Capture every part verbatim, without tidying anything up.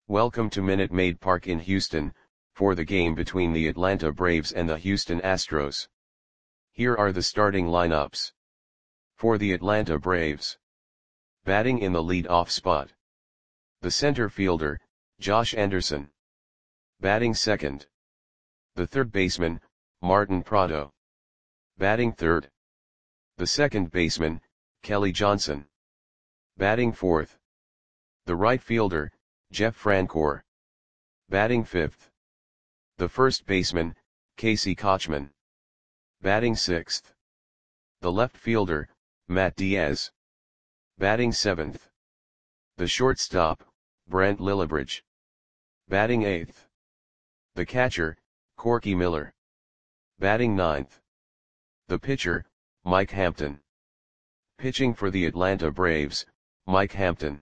Welcome to Minute Maid Park in Houston, for the game between the Atlanta Braves and the Houston Astros. Here are the starting lineups. For the Atlanta Braves. Batting in the lead-off spot. The center fielder, Josh Anderson. Batting second. The third baseman, Martin Prado. Batting third. The second baseman, Kelly Johnson. Batting fourth. The right fielder, Jeff Francoeur. Batting fifth. The first baseman, Casey Kotchman. Batting sixth. The left fielder, Matt Diaz. Batting seventh. The shortstop, Brent Lillibridge. Batting eighth. The catcher, Corky Miller. Batting ninth. The pitcher, Mike Hampton. Pitching for the Atlanta Braves, Mike Hampton.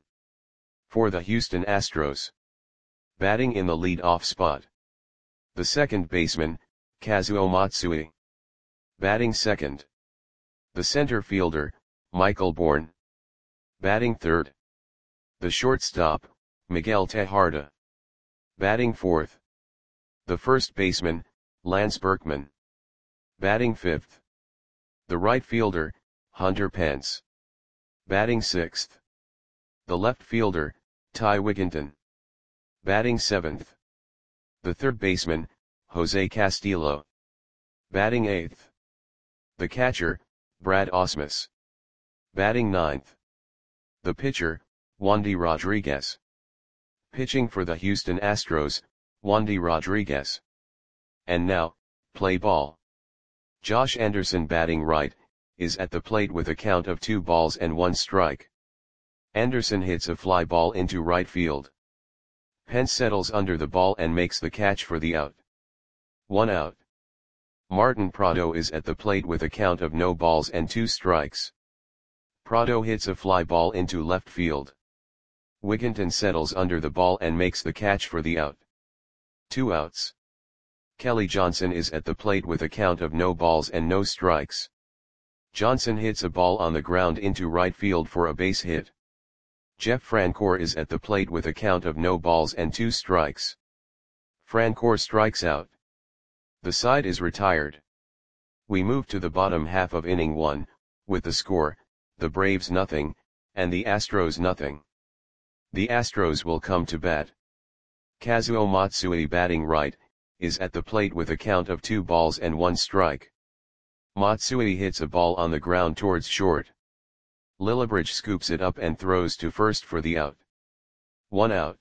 For the Houston Astros. Batting in the lead-off spot. The second baseman, Kazuo Matsui. Batting second. The center fielder, Michael Bourn. Batting third. The shortstop, Miguel Tejada. Batting fourth. The first baseman, Lance Berkman. Batting fifth. The right fielder, Hunter Pence. Batting sixth. The left fielder, Ty Wigginton. Batting seventh. The third baseman, Jose Castillo. Batting eighth. The catcher, Brad Ausmus. Batting ninth. The pitcher, Wandy Rodriguez. Pitching for the Houston Astros, Wandy Rodriguez. And now, play ball. Josh Anderson, batting right, is at the plate with a count of two balls and one strike. Anderson hits a fly ball into right field. Pence settles under the ball and makes the catch for the out. One out. Martin Prado is at the plate with a count of no balls and two strikes. Prado hits a fly ball into left field. Wigginton settles under the ball and makes the catch for the out. Two outs. Kelly Johnson is at the plate with a count of no balls and no strikes. Johnson hits a ball on the ground into right field for a base hit. Jeff Francoeur is at the plate with a count of no balls and two strikes. Francoeur strikes out. The side is retired. We move to the bottom half of inning one, with the score, the Braves nothing, and the Astros nothing. The Astros will come to bat. Kazuo Matsui, batting right, is at the plate with a count of two balls and one strike. Matsui hits a ball on the ground towards short. Lillibridge scoops it up and throws to first for the out. One out.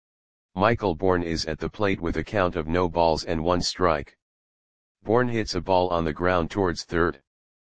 Michael Bourn is at the plate with a count of no balls and one strike. Bourn hits a ball on the ground towards third.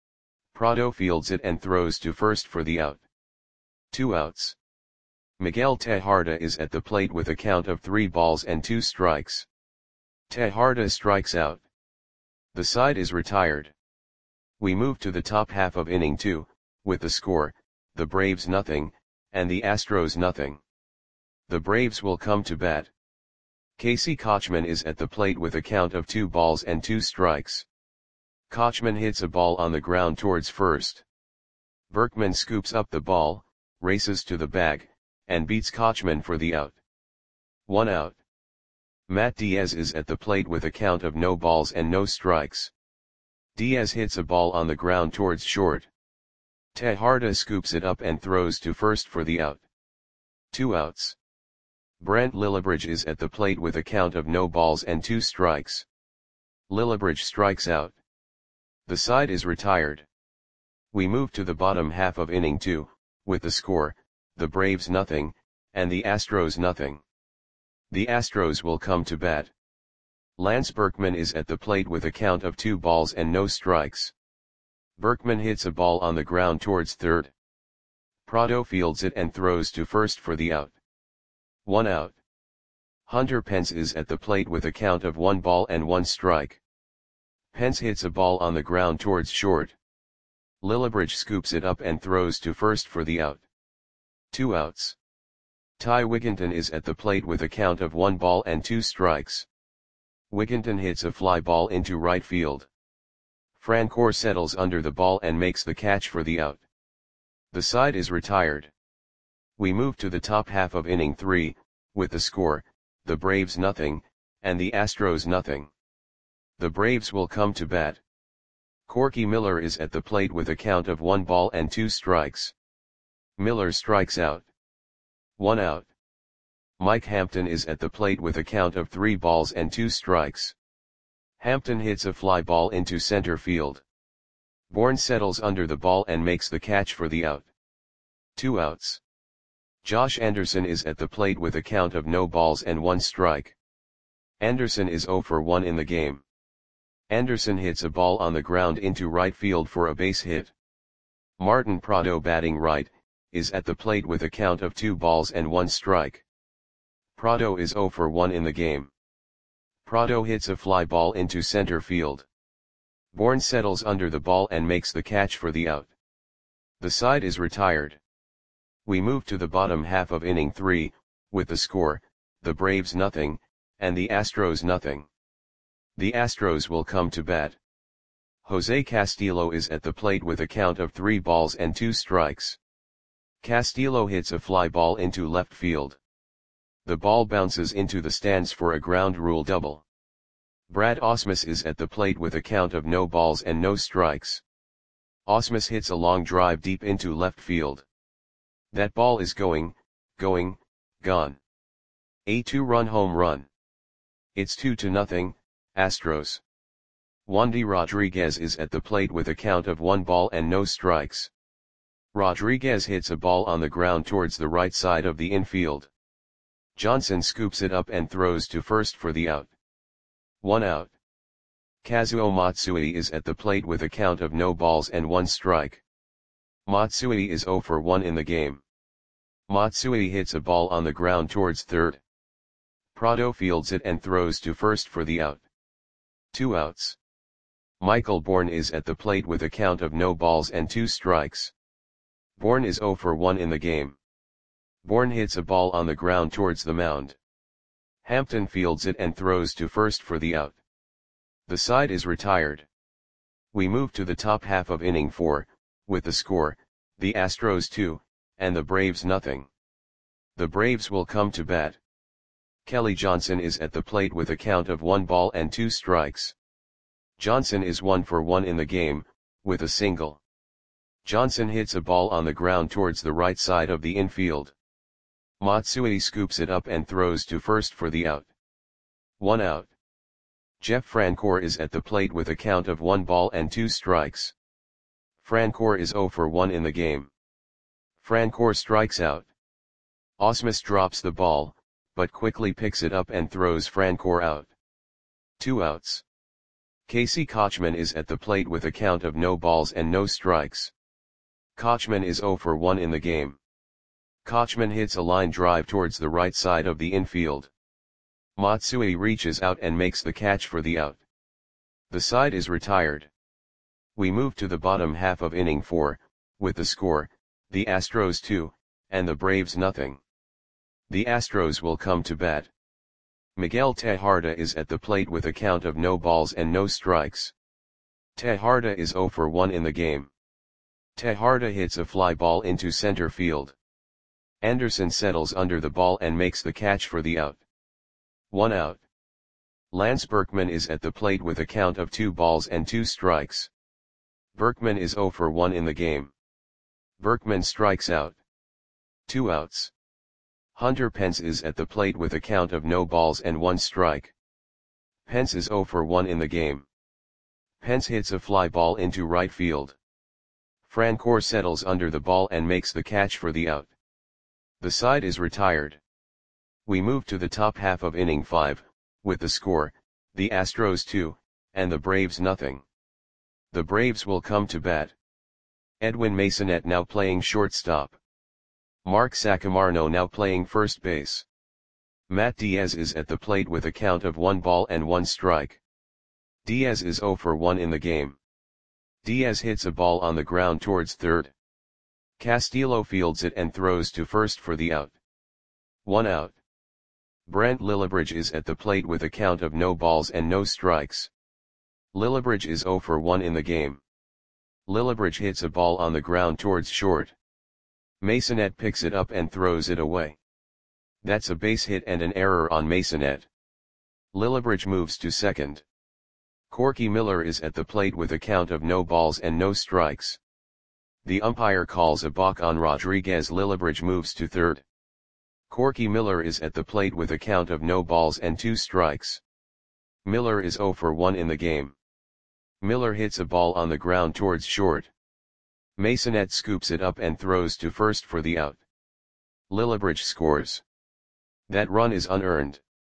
Prado fields it and throws to first for the out. Two outs. Miguel Tejada is at the plate with a count of three balls and two strikes. Tejada strikes out. The side is retired. We move to the top half of inning two, with the score, the Braves nothing, and the Astros nothing. The Braves will come to bat. Casey Kotchman is at the plate with a count of two balls and two strikes. Kotchman hits a ball on the ground towards first. Berkman scoops up the ball, races to the bag, and beats Kotchman for the out. One out. Matt Diaz is at the plate with a count of no balls and no strikes. Diaz hits a ball on the ground towards short. Tejada scoops it up and throws to first for the out. Two outs. Brent Lillibridge is at the plate with a count of no balls and two strikes. Lillibridge strikes out. The side is retired. We move to the bottom half of inning two, with the score, the Braves nothing, and the Astros nothing. The Astros will come to bat. Lance Berkman is at the plate with a count of two balls and no strikes. Berkman hits a ball on the ground towards third. Prado fields it and throws to first for the out. One out. Hunter Pence is at the plate with a count of one ball and one strike. Pence hits a ball on the ground towards short. Lillibridge scoops it up and throws to first for the out. Two outs. Ty Wigginton is at the plate with a count of one ball and two strikes. Wigginton hits a fly ball into right field. Francoeur settles under the ball and makes the catch for the out. The side is retired. We move to the top half of inning three, with the score, the Braves nothing, and the Astros nothing. The Braves will come to bat. Corky Miller is at the plate with a count of one ball and two strikes. Miller strikes out. One out. Mike Hampton is at the plate with a count of three balls and two strikes. Hampton hits a fly ball into center field. Bourne settles under the ball and makes the catch for the out. Two outs. Josh Anderson is at the plate with a count of no balls and one strike. Anderson is zero for one in the game. Anderson hits a ball on the ground into right field for a base hit. Martin Prado, batting right, is at the plate with a count of two balls and one strike. Prado is zero for one in the game. Prado hits a fly ball into center field. Bourne settles under the ball and makes the catch for the out. The side is retired. We move to the bottom half of inning three, with the score, the Braves nothing, and the Astros nothing. The Astros will come to bat. Jose Castillo is at the plate with a count of three balls and two strikes. Castillo hits a fly ball into left field. The ball bounces into the stands for a ground rule double. Brad Ausmus is at the plate with a count of no balls and no strikes. Ausmus hits a long drive deep into left field. That ball is going, going, gone. A two-run home run. It's two to nothing, Astros. Wandy Rodriguez is at the plate with a count of one ball and no strikes. Rodriguez hits a ball on the ground towards the right side of the infield. Johnson scoops it up and throws to first for the out. One out. Kazuo Matsui is at the plate with a count of no balls and one strike. Matsui is zero for one in the game. Matsui hits a ball on the ground towards third. Prado fields it and throws to first for the out. Two outs. Michael Bourne is at the plate with a count of no balls and two strikes. Bourne is zero for one in the game. Bourne hits a ball on the ground towards the mound. Hampton fields it and throws to first for the out. The side is retired. We move to the top half of inning four, with the score, the Astros two, and the Braves nothing. The Braves will come to bat. Kelly Johnson is at the plate with a count of one ball and two strikes. Johnson is one for one in the game, with a single. Johnson hits a ball on the ground towards the right side of the infield. Matsui scoops it up and throws to first for the out. One out. Jeff Francoeur is at the plate with a count of one ball and two strikes. Francoeur is zero for one in the game. Francoeur strikes out. Ausmus drops the ball, but quickly picks it up and throws Francoeur out. Two outs. Casey Kotchman is at the plate with a count of no balls and no strikes. Kotchman is zero for one in the game. Kotchman hits a line drive towards the right side of the infield. Matsui reaches out and makes the catch for the out. The side is retired. We move to the bottom half of inning four, with the score, the Astros two, and the Braves nothing. The Astros will come to bat. Miguel Tejada is at the plate with a count of no balls and no strikes. Tejada is zero for one in the game. Tejada hits a fly ball into center field. Anderson settles under the ball and makes the catch for the out. One out. Lance Berkman is at the plate with a count of two balls and two strikes. Berkman is zero for one in the game. Berkman strikes out. Two outs. Hunter Pence is at the plate with a count of no balls and one strike. Pence is zero for one in the game. Pence hits a fly ball into right field. Francoeur settles under the ball and makes the catch for the out. The side is retired. We move to the top half of inning five, with the score, the Astros two, and the Braves nothing. The Braves will come to bat. Edwin Masonette now playing shortstop. Mark Saccamarno now playing first base. Matt Diaz is at the plate with a count of one ball and one strike. Diaz is zero for one in the game. Diaz hits a ball on the ground towards third. Castillo fields it and throws to first for the out. One out. Brent Lillibridge is at the plate with a count of no balls and no strikes. Lillibridge is zero for one in the game. Lillibridge hits a ball on the ground towards short. Masonette picks it up and throws it away. That's a base hit and an error on Masonette. Lillibridge moves to second. Corky Miller is at the plate with a count of no balls and no strikes. The umpire calls a balk on Rodriguez. Lillibridge moves to third. Corky Miller is at the plate with a count of no balls and two strikes. Miller is zero for one in the game. Miller hits a ball on the ground towards short. Masonette scoops it up and throws to first for the out. Lillibridge scores. That run is unearned.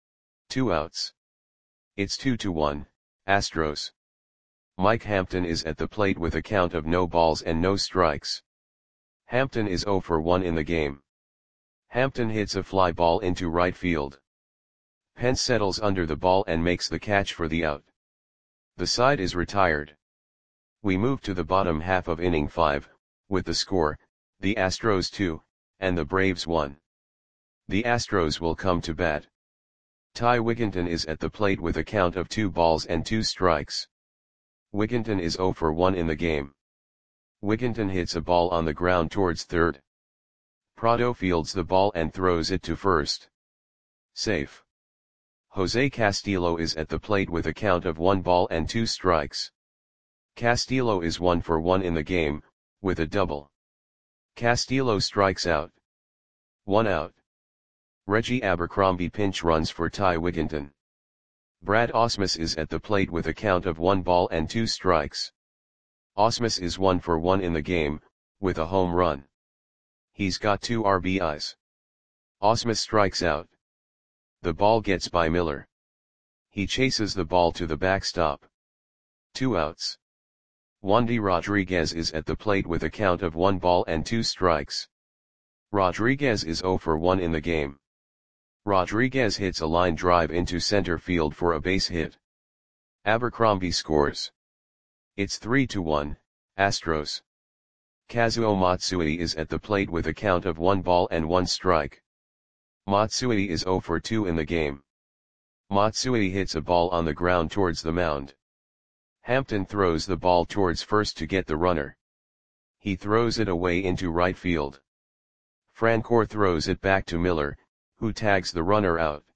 Two outs. It's two to one, Astros. Mike Hampton is at the plate with a count of no balls and no strikes. Hampton is zero for one in the game. Hampton hits a fly ball into right field. Pence settles under the ball and makes the catch for the out. The side is retired. We move to the bottom half of inning five, with the score, the Astros two, and the Braves one. The Astros will come to bat. Ty Wigginton is at the plate with a count of two balls and two strikes. Wigginton is zero for one in the game. Wigginton hits a ball on the ground towards third. Prado fields the ball and throws it to first. Safe. Jose Castillo is at the plate with a count of one ball and two strikes. Castillo is one for one in the game, with a double. Castillo strikes out. One out. Reggie Abercrombie pinch runs for Ty Wigginton. Brad Ausmus is at the plate with a count of one ball and two strikes. Ausmus is one for one in the game, with a home run. He's got two R B Is. Ausmus strikes out. The ball gets by Miller. He chases the ball to the backstop. Two outs. Wandy Rodriguez is at the plate with a count of one ball and two strikes. Rodriguez is zero for one in the game. Rodriguez hits a line drive into center field for a base hit. Abercrombie scores. It's three to one, Astros. Kazuo Matsui is at the plate with a count of one ball and one strike. Matsui is zero for two in the game. Matsui hits a ball on the ground towards the mound. Hampton throws the ball towards first to get the runner. He throws it away into right field. Francoeur throws it back to Miller, who tags the runner out.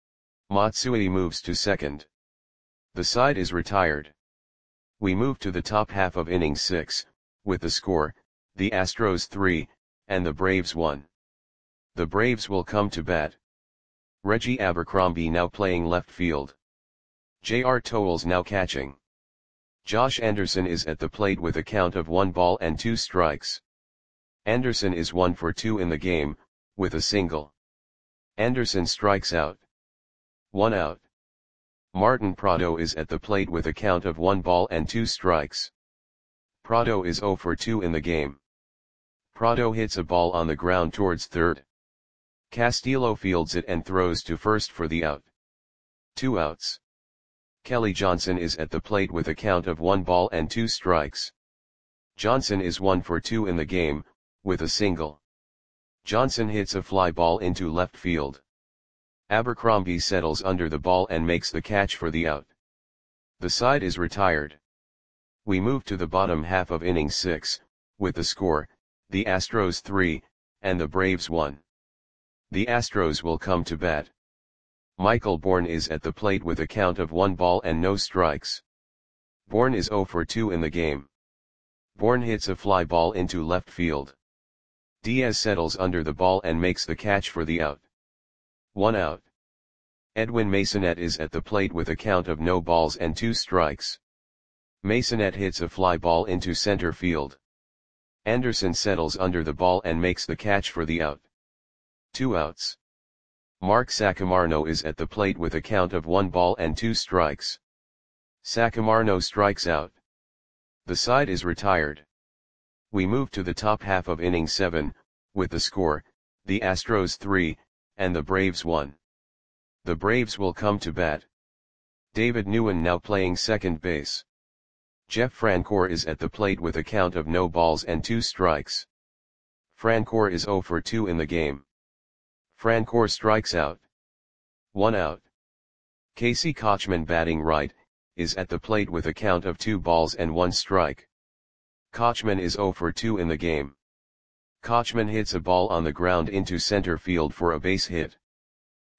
Matsui moves to second. The side is retired. We move to the top half of inning six, with the score, the Astros three, and the Braves one. The Braves will come to bat. Reggie Abercrombie now playing left field. J R Towles now catching. Josh Anderson is at the plate with a count of one ball and two strikes. Anderson is one for two in the game, with a single. Anderson strikes out. One out. Martin Prado is at the plate with a count of one ball and two strikes. Prado is zero for two in the game. Prado hits a ball on the ground towards third. Castillo fields it and throws to first for the out. Two outs. Kelly Johnson is at the plate with a count of one ball and two strikes. Johnson is one for two in the game, with a single. Johnson hits a fly ball into left field. Abercrombie settles under the ball and makes the catch for the out. The side is retired. We move to the bottom half of inning six, with the score, the Astros three, and the Braves one. The Astros will come to bat. Michael Bourne is at the plate with a count of one ball and no strikes. Bourne is zero for two in the game. Bourne hits a fly ball into left field. Diaz settles under the ball and makes the catch for the out. One out. Edwin Masonette is at the plate with a count of no balls and two strikes. Masonette hits a fly ball into center field. Anderson settles under the ball and makes the catch for the out. Two outs. Mark Saccamarno is at the plate with a count of one ball and two strikes. Saccamarno strikes out. The side is retired. We move to the top half of inning seven, with the score, the Astros three, and the Braves one. The Braves will come to bat. David Nguyen now playing second base. Jeff Francoeur is at the plate with a count of no balls and two strikes. Francoeur is zero for two in the game. Francoeur strikes out. One out. Casey Kochman batting right, is at the plate with a count of two balls and one strike. Kochman is zero for two in the game. Kochman hits a ball on the ground into center field for a base hit.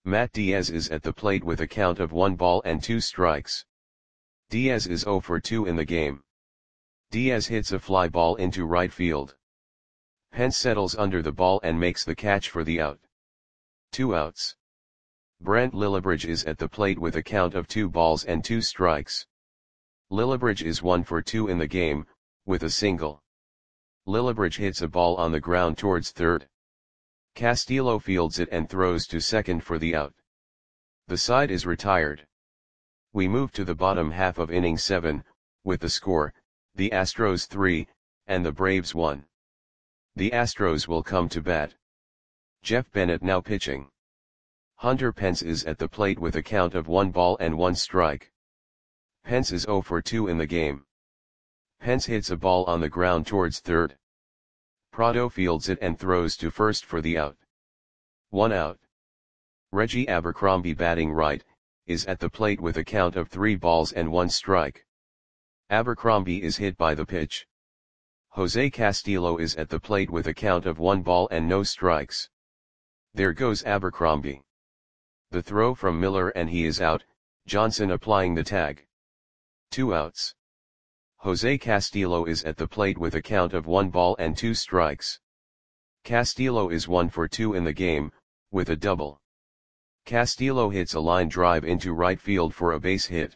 Matt Diaz is at the plate with a count of one ball and two strikes. Diaz is zero for two in the game. Diaz hits a fly ball into right field. Pence settles under the ball and makes the catch for the out. Two outs. Brent Lillibridge is at the plate with a count of two balls and two strikes. Lillibridge is one for two in the game, with a single. Lillibridge hits a ball on the ground towards third. Castillo fields it and throws to second for the out. The side is retired. We move to the bottom half of inning seven, with the score, the Astros three, and the Braves one. The Astros will come to bat. Jeff Bennett now pitching. Hunter Pence is at the plate with a count of one ball and one strike. Pence is zero for two in the game. Pence hits a ball on the ground towards third. Prado fields it and throws to first for the out. One out. Reggie Abercrombie, batting right, is at the plate with a count of three balls and one strike. Abercrombie is hit by the pitch. Jose Castillo is at the plate with a count of one ball and no strikes. There goes Abercrombie. The throw from Miller and he is out, Johnson applying the tag. Two outs. Jose Castillo is at the plate with a count of one ball and two strikes. Castillo is one for two in the game, with a double. Castillo hits a line drive into right field for a base hit.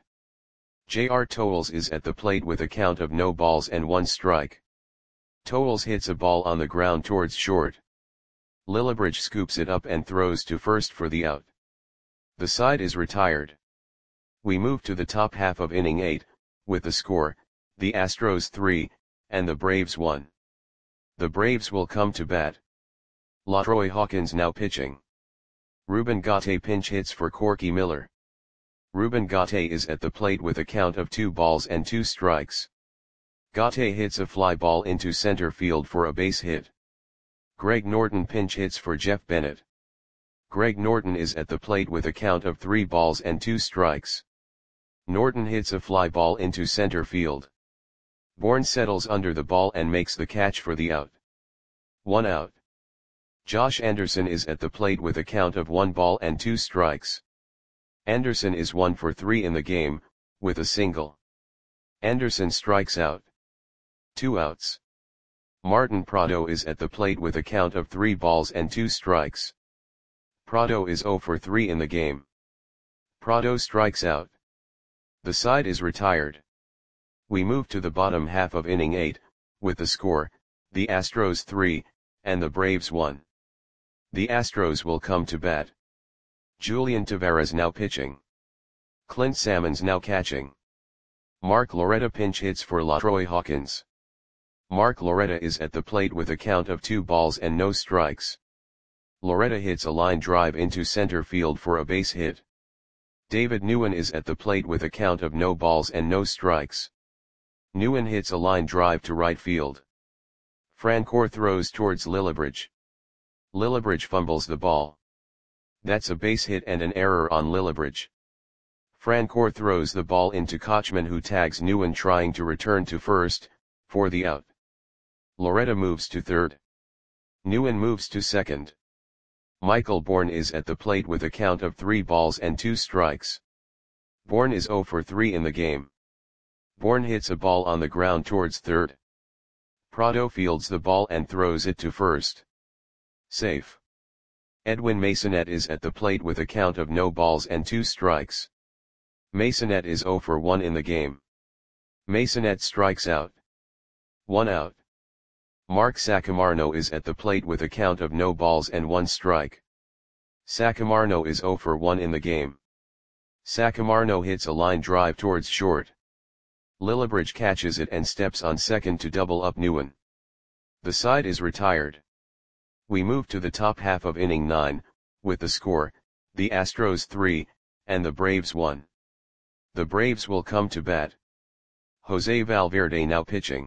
J R Toles is at the plate with a count of no balls and one strike. Toles hits a ball on the ground towards short. Lillibridge scoops it up and throws to first for the out. The side is retired. We move to the top half of inning eight, with the score, the Astros three, and the Braves one. The Braves will come to bat. LaTroy Hawkins now pitching. Ruben Gate pinch hits for Corky Miller. Ruben Gate is at the plate with a count of two balls and two strikes. Gate hits a fly ball into center field for a base hit. Greg Norton pinch hits for Jeff Bennett. Greg Norton is at the plate with a count of three balls and two strikes. Norton hits a fly ball into center field. Bourne settles under the ball and makes the catch for the out. One out. Josh Anderson is at the plate with a count of one ball and two strikes. Anderson is one for three in the game, with a single. Anderson strikes out. Two outs. Martin Prado is at the plate with a count of three balls and two strikes. Prado is zero for three in the game. Prado strikes out. The side is retired. We move to the bottom half of inning eight, with the score, the Astros three, and the Braves one. The Astros will come to bat. Julian Taveras now pitching. Clint Salmons now catching. Mark Loretta pinch hits for LaTroy Hawkins. Mark Loretta is at the plate with a count of two balls and no strikes. Loretta hits a line drive into center field for a base hit. David Nguyen is at the plate with a count of no balls and no strikes. Nguyen hits a line drive to right field. Francoeur throws towards Lillibridge. Lillibridge fumbles the ball. That's a base hit and an error on Lillibridge. Francoeur throws the ball into Kochman, who tags Nguyen trying to return to first, for the out. Loretta moves to third. Nguyen moves to second. Michael Bourne is at the plate with a count of three balls and two strikes. Bourne is zero for three in the game. Bourne hits a ball on the ground towards third. Prado fields the ball and throws it to first. Safe. Edwin Masonette is at the plate with a count of no balls and two strikes. Masonette is zero for one in the game. Masonette strikes out. One out. Mark Saccamarno is at the plate with a count of no balls and one strike. Saccamarno is zero for one in the game. Saccamarno hits a line drive towards short. Lillibridge catches it and steps on second to double up Nguyen. The side is retired. We move to the top half of inning nine, with the score, the Astros three, and the Braves one. The Braves will come to bat. Jose Valverde now pitching.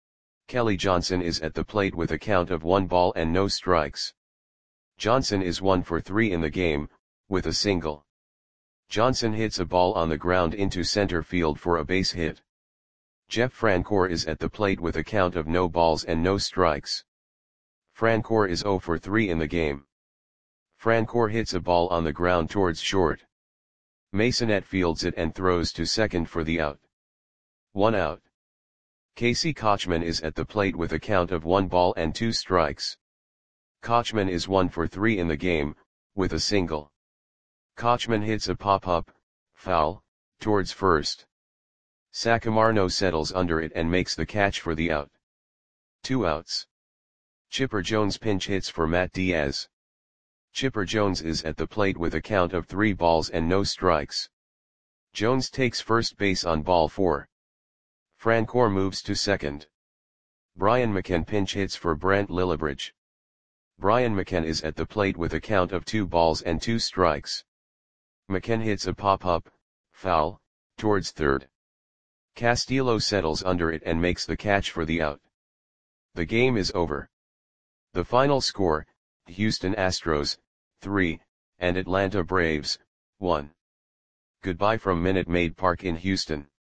Kelly Johnson is at the plate with a count of one ball and no strikes. Johnson is one for three in the game, with a single. Johnson hits a ball on the ground into center field for a base hit. Jeff Francoeur is at the plate with a count of no balls and no strikes. Francoeur is zero for three in the game. Francoeur hits a ball on the ground towards short. Masonette fields it and throws to second for the out. One out. Casey Kochman is at the plate with a count of one ball and two strikes. Kochman is one for three in the game, with a single. Kochman hits a pop-up, foul, towards first. Sakamarno settles under it and makes the catch for the out. Two outs. Chipper Jones pinch hits for Matt Diaz. Chipper Jones is at the plate with a count of three balls and no strikes. Jones takes first base on ball four. Francoeur moves to second. Brian McCann pinch hits for Brent Lillibridge. Brian McCann is at the plate with a count of two balls and two strikes. McCann hits a pop-up, foul, towards third. Castillo settles under it and makes the catch for the out. The game is over. The final score, Houston Astros, three, and Atlanta Braves, one. Goodbye from Minute Maid Park in Houston.